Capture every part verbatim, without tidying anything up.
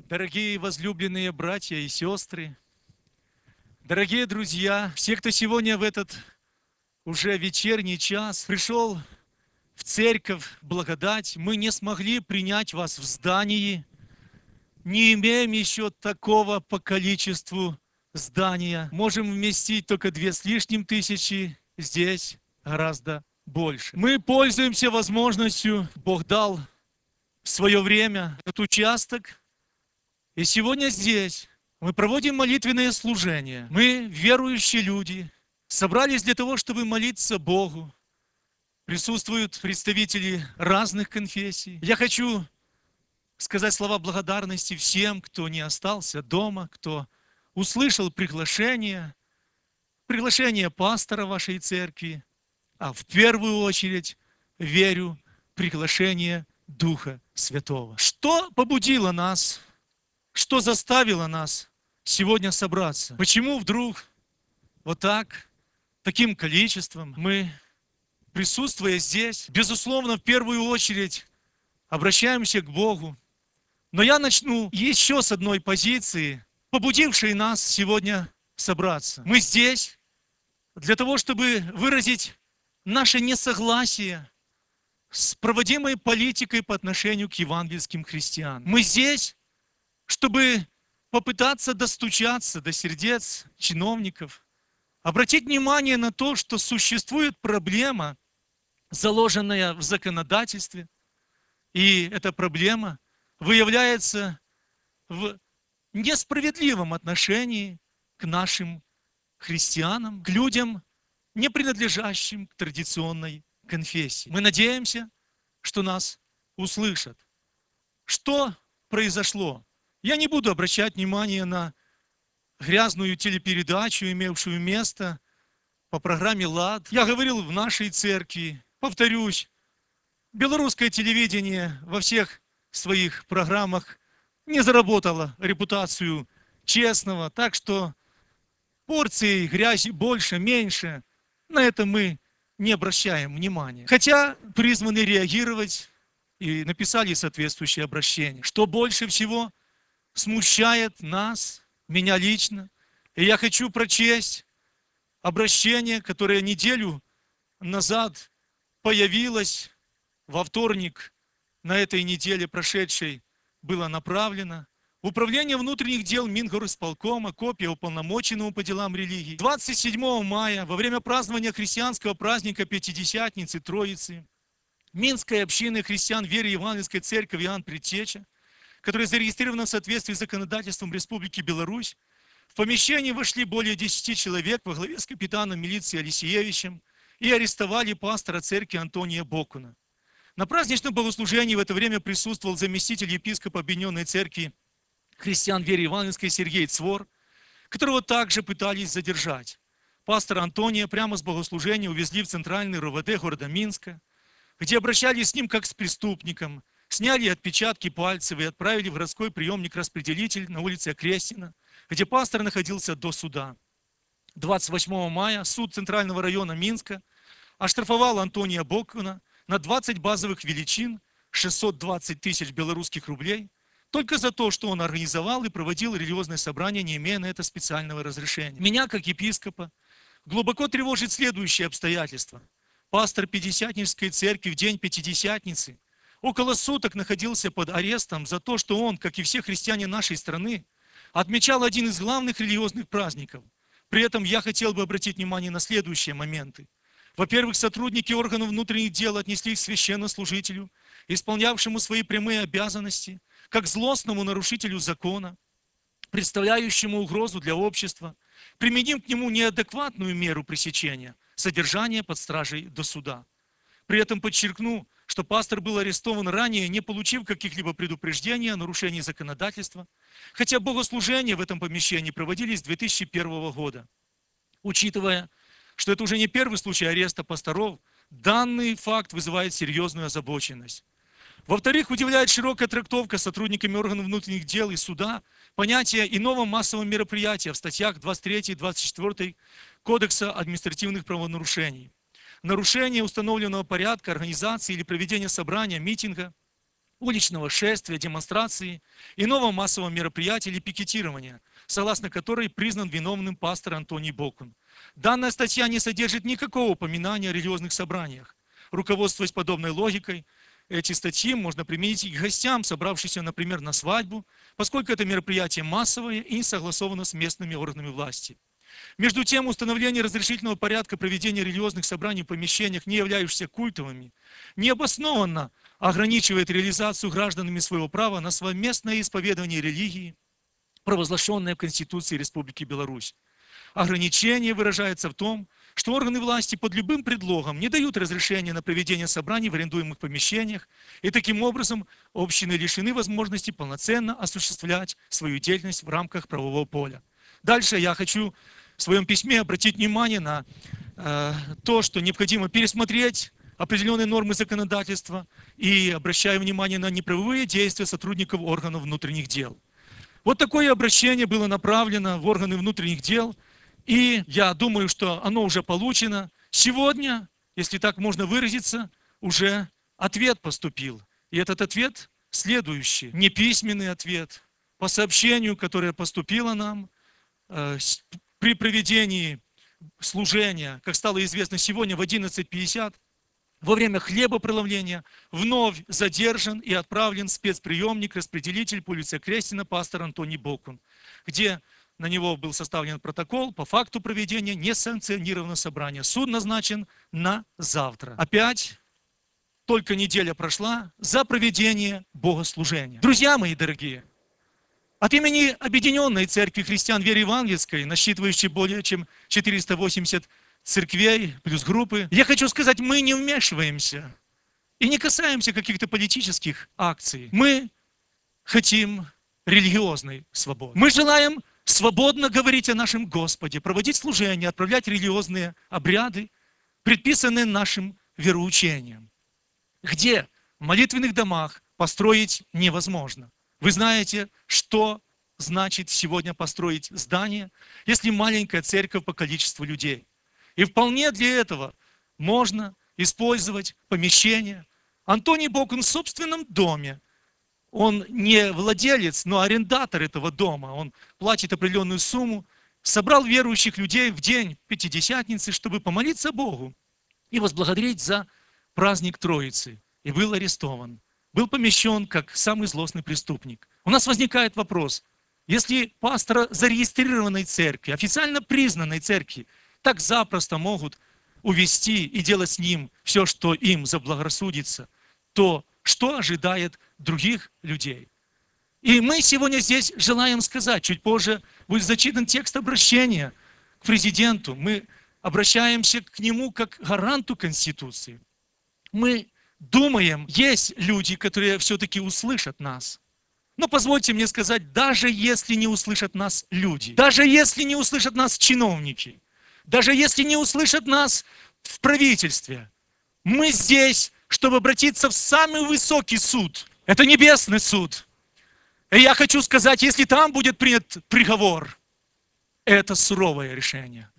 Дорогие возлюбленные братья и сестры, дорогие друзья, все, кто сегодня в этот уже вечерний час пришел в церковь благодать, мы не смогли принять вас в здании, не имеем еще такого по количеству здания. Можем вместить только две с лишним тысячи, здесь гораздо больше. Мы пользуемся возможностью, Бог дал в свое время этот участок, и сегодня здесь мы проводим молитвенное служение. Мы, верующие люди, собрались для того, чтобы молиться Богу. Присутствуют представители разных конфессий. Я хочу сказать слова благодарности всем, кто не остался дома, кто услышал приглашение, приглашение пастора вашей церкви, а в первую очередь, верю, приглашение Духа Святого. Что побудило нас, что заставило нас сегодня собраться? Почему вдруг вот так, таким количеством мы, присутствуя здесь, безусловно, в первую очередь обращаемся к Богу. Но я начну еще с одной позиции, побудившей нас сегодня собраться. Мы здесь для того, чтобы выразить наше несогласие с проводимой политикой по отношению к евангельским христианам. Мы здесь, чтобы попытаться достучаться до сердец чиновников, обратить внимание на то, что существует проблема, заложенная в законодательстве, и эта проблема выявляется в несправедливом отношении к нашим христианам, к людям, не принадлежащим к традиционной конфессии. Мы надеемся, что нас услышат. Что произошло? Я не буду обращать внимание на грязную телепередачу, имевшую место по программе «Лад». Я говорил в нашей церкви, повторюсь, белорусское телевидение во всех своих программах не заработало репутацию честного, так что порции грязи больше, меньше, на это мы не обращаем внимания. Хотя призваны реагировать и написали соответствующее обращение. Что больше всего смущает нас, меня лично, и я хочу прочесть обращение, которое неделю назад появилось, во вторник на этой неделе прошедшей было направлено. Управление внутренних дел Мингорисполкома, копия уполномоченному по делам религии. двадцать седьмого мая, во время празднования христианского праздника Пятидесятницы Троицы, Минской общины христиан веры Евангельской церкви Иоанн Предтеча, которая зарегистрирована в соответствии с законодательством Республики Беларусь, в помещение вошли более десяти человек во главе с капитаном милиции Алисеевичем и арестовали пастора церкви Антония Бокуна. На праздничном богослужении в это время присутствовал заместитель епископа Объединенной церкви христиан веры Евангельской Сергей Цвор, которого также пытались задержать. Пастора Антония прямо с богослужения увезли в центральный РОВД города Минска, где обращались с ним как с преступником, сняли отпечатки пальцев и отправили в городской приемник-распределитель на улице Окрестина, где пастор находился до суда. двадцать восьмого мая суд Центрального района Минска оштрафовал Антония Бокуна на двадцать базовых величин, шестьсот двадцать тысяч белорусских рублей, только за то, что он организовал и проводил религиозное собрание, не имея на это специального разрешения. Меня, как епископа, глубоко тревожит следующее обстоятельство. Пастор Пятидесятнической церкви в день Пятидесятницы около суток находился под арестом за то, что он, как и все христиане нашей страны, отмечал один из главных религиозных праздников. При этом я хотел бы обратить внимание на следующие моменты. Во-первых, сотрудники органов внутренних дел отнеслись к священнослужителю, исполнявшему свои прямые обязанности, как злостному нарушителю закона, представляющему угрозу для общества, применив к нему неадекватную меру пресечения, содержание под стражей до суда. При этом подчеркну, что пастор был арестован ранее, не получив каких-либо предупреждений о нарушении законодательства, хотя богослужения в этом помещении проводились с две тысячи первого года. Учитывая, что это уже не первый случай ареста пасторов, данный факт вызывает серьезную озабоченность. Во-вторых, удивляет широкая трактовка сотрудниками органов внутренних дел и суда понятия иного массового мероприятия в статьях двадцать третьей и двадцать четвёртой Кодекса административных правонарушений. Нарушение установленного порядка, организации или проведения собрания, митинга уличного шествия, демонстрации, иного массового мероприятия или пикетирования, согласно которой признан виновным пастор Антоний Бокун. Данная статья не содержит никакого упоминания о религиозных собраниях. Руководствуясь подобной логикой, эти статьи можно применить и к гостям, собравшимся, например, на свадьбу, поскольку это мероприятие массовое и не согласовано с местными органами власти. Между тем, установление разрешительного порядка проведения религиозных собраний в помещениях, не являющихся культовыми, необоснованно ограничивает реализацию гражданами своего права на совместное исповедание религии, провозглашенное в Конституции Республики Беларусь. Ограничение выражается в том, что органы власти под любым предлогом не дают разрешения на проведение собраний в арендуемых помещениях, и таким образом общины лишены возможности полноценно осуществлять свою деятельность в рамках правового поля. Дальше я хочу в своем письме обратить внимание на э, то, что необходимо пересмотреть определенные нормы законодательства и обращаю внимание на неправовые действия сотрудников органов внутренних дел. Вот такое обращение было направлено в органы внутренних дел, и я думаю, что оно уже получено. Сегодня, если так можно выразиться, уже ответ поступил. И этот ответ следующий, не письменный ответ, по сообщению, которое поступило нам, э, при проведении служения, как стало известно сегодня в одиннадцать пятьдесят, во время хлебопреломления вновь задержан и отправлен спецприемник, распределитель по улице Крестина, пастор Антоний Бокун, где на него был составлен протокол по факту проведения несанкционированного собрания. Суд назначен на завтра. Опять только неделя прошла за проведение богослужения. Друзья мои дорогие, от имени Объединенной Церкви Христиан Веры Евангельской, насчитывающей более чем четыреста восемьдесят церквей плюс группы, я хочу сказать, мы не вмешиваемся и не касаемся каких-то политических акций. Мы хотим религиозной свободы. Мы желаем свободно говорить о нашем Господе, проводить служения, отправлять религиозные обряды, предписанные нашим вероучением. Где в молитвенных домах построить невозможно. Вы знаете, что значит сегодня построить здание, если маленькая церковь по количеству людей. И вполне для этого можно использовать помещение. Антоний Бокун в собственном доме. Он не владелец, но арендатор этого дома. Он платит определенную сумму. Собрал верующих людей в день Пятидесятницы, чтобы помолиться Богу и возблагодарить за праздник Троицы. И был арестован. Был помещен как самый злостный преступник. У нас возникает вопрос. Если пастора зарегистрированной церкви, официально признанной церкви, так запросто могут увести и делать с ним все, что им заблагорассудится, то что ожидает других людей? И мы сегодня здесь желаем сказать, чуть позже будет зачитан текст обращения к президенту. Мы обращаемся к нему как к гаранту Конституции. Мы думаем, есть люди, которые все-таки услышат нас. Но позвольте мне сказать, даже если не услышат нас люди, даже если не услышат нас чиновники, даже если не услышат нас в правительстве, мы здесь, чтобы обратиться в самый высокий суд. Это небесный суд. И я хочу сказать, если там будет принят приговор, это суровое решение.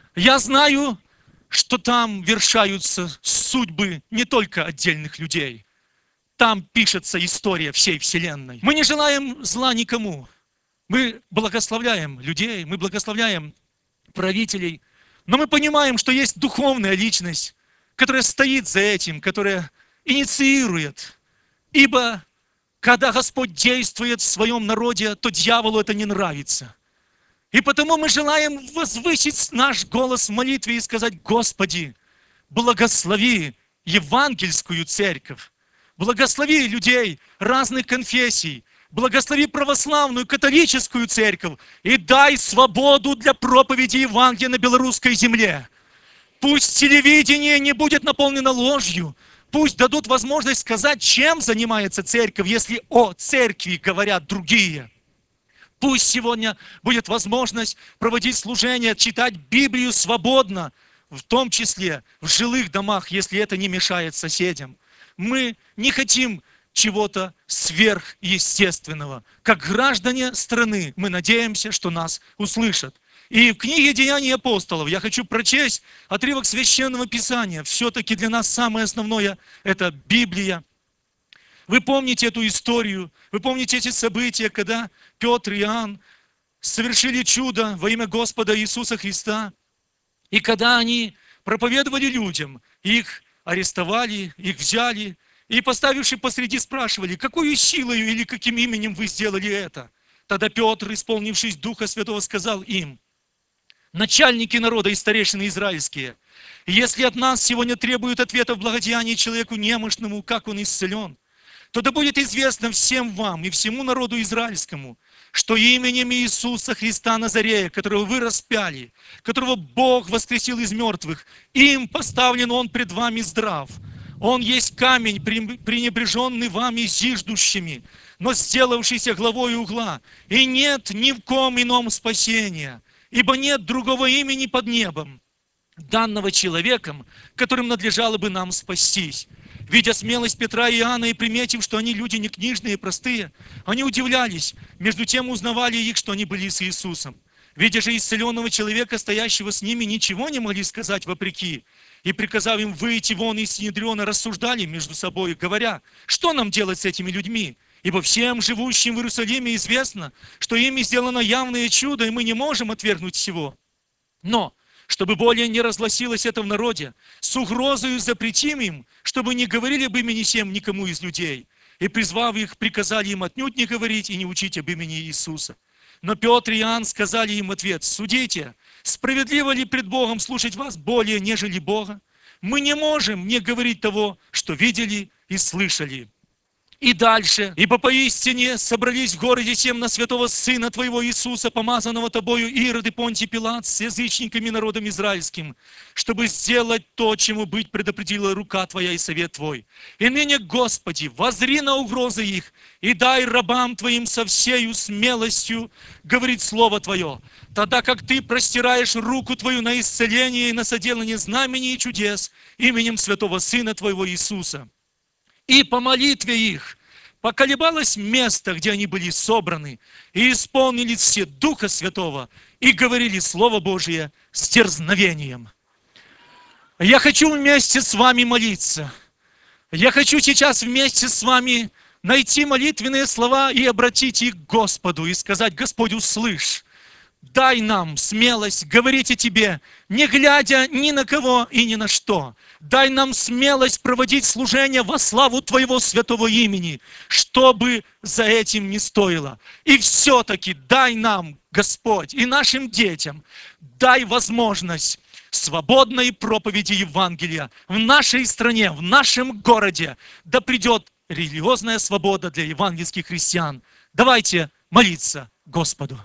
Я знаю, что там вершаются судьбы не только отдельных людей. Там пишется история всей Вселенной. Мы не желаем зла никому. Мы благословляем людей, мы благословляем правителей. Но мы понимаем, что есть духовная личность, которая стоит за этим, которая инициирует. Ибо когда Господь действует в своем народе, то дьяволу это не нравится. И потому мы желаем возвысить наш голос в молитве и сказать: Господи, благослови евангельскую церковь, благослови людей разных конфессий, благослови православную, католическую церковь и дай свободу для проповеди Евангелия на белорусской земле. Пусть телевидение не будет наполнено ложью, пусть дадут возможность сказать, чем занимается церковь, если о церкви говорят другие. Пусть сегодня будет возможность проводить служение, читать Библию свободно, в том числе в жилых домах, если это не мешает соседям. Мы не хотим чего-то сверхъестественного. Как граждане страны мы надеемся, что нас услышат. И в книге «Деяний апостолов» я хочу прочесть отрывок Священного Писания. Все-таки для нас самое основное – это Библия. Вы помните эту историю, вы помните эти события, когда Петр и Иоанн совершили чудо во имя Господа Иисуса Христа. И когда они проповедовали людям, их арестовали, их взяли, и поставивши посреди спрашивали, какую силою или каким именем вы сделали это? Тогда Петр, исполнившись Духа Святого, сказал им: начальники народа и старейшины израильские, если от нас сегодня требуют ответа в благодеянии человеку немощному, как он исцелен, то да будет известно всем вам и всему народу израильскому, что именем Иисуса Христа Назарея, которого вы распяли, которого Бог воскресил из мертвых, им поставлен Он пред вами здрав. Он есть камень, пренебреженный вами зиждущими, но сделавшийся главой угла. И нет ни в ком ином спасения, ибо нет другого имени под небом, данного человеком, которым надлежало бы нам спастись. Видя смелость Петра и Иоанна и приметив, что они люди не книжные и простые, они удивлялись, между тем узнавали их, что они были с Иисусом. Видя же исцеленного человека, стоящего с ними, ничего не могли сказать вопреки. И, приказав им выйти вон из Синедриона, рассуждали между собой, говоря: что нам делать с этими людьми? Ибо всем живущим в Иерусалиме известно, что ими сделано явное чудо, и мы не можем отвергнуть всего. Но, чтобы более не разгласилось это в народе, с угрозою запретим им, чтобы не говорили об имени сем никому из людей. И, призвав их, приказали им отнюдь не говорить и не учить об имени Иисуса. Но Петр и Иоанн сказали им в ответ: судите, справедливо ли пред Богом слушать вас более, нежели Бога? Мы не можем не говорить того, что видели и слышали. И дальше. Ибо поистине собрались в городе сем на святого Сына Твоего Иисуса, помазанного Тобою, Ирод и Понтий Пилат, с язычниками народом израильским, чтобы сделать то, чему быть предопределила рука Твоя и совет Твой. И ныне, Господи, воззри на угрозы их, и дай рабам Твоим со всею смелостью говорить Слово Твое, тогда как Ты простираешь руку Твою на исцеление и на соделание знамений и чудес именем святого Сына Твоего Иисуса. И по молитве их поколебалось место, где они были собраны, и исполнили все Духа Святого, и говорили Слово Божие с дерзновением. Я хочу вместе с вами молиться. Я хочу сейчас вместе с вами найти молитвенные слова и обратить их к Господу, и сказать: Господь, услышь. Дай нам смелость говорить о Тебе, не глядя ни на кого и ни на что. Дай нам смелость проводить служение во славу Твоего святого имени, что бы за этим ни стоило. И все-таки дай нам, Господь, и нашим детям, дай возможность свободной проповеди Евангелия в нашей стране, в нашем городе. Да придет религиозная свобода для евангельских христиан. Давайте молиться Господу.